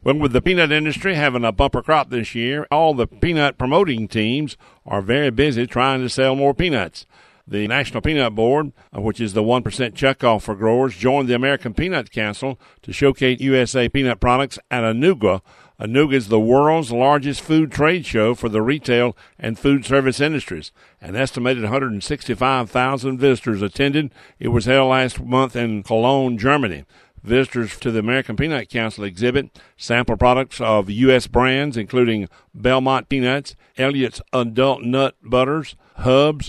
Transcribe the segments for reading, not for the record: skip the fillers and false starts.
Well, with the peanut industry having a bumper crop this year, all the peanut promoting teams are very busy trying to sell more peanuts. The National Peanut Board, which is the 1% checkoff for growers, joined the American Peanut Council to showcase USA peanut products at Anuga. Anuga is the world's largest food trade show for the retail and food service industries. An estimated 165,000 visitors attended. It was held last month in Cologne, Germany. Visitors to the American Peanut Council exhibit sample products of U.S. brands, including Belmont Peanuts, Elliott's Adult Nut Butters, Hubs,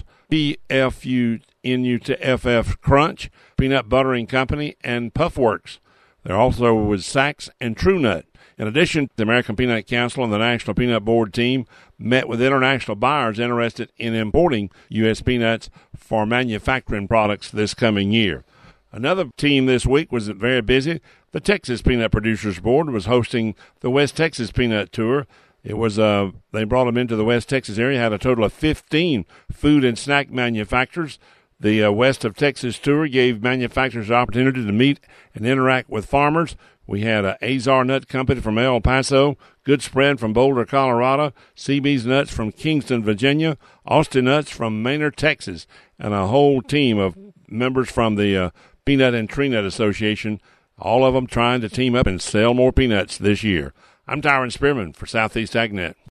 PFUNUTFF Crunch, Peanut Buttering Company, and Puffworks. There also was Sachs and True Nut. In addition, the American Peanut Council and the National Peanut Board team met with international buyers interested in importing U.S. peanuts for manufacturing products this coming year. Another team this week was very busy. The Texas Peanut Producers Board was hosting the West Texas Peanut Tour. It was they brought them into the West Texas area, had a total of 15 food and snack manufacturers. The West of Texas Tour gave manufacturers the opportunity to meet and interact with farmers. We had Azar Nut Company from El Paso, Good Spread from Boulder, Colorado, CB's Nuts from Kingston, Virginia, Austin Nuts from Maynard, Texas, and a whole team of members from the Peanut and Tree Nut Association, all of them trying to team up and sell more peanuts this year. I'm Tyron Spearman for Southeast AgNet.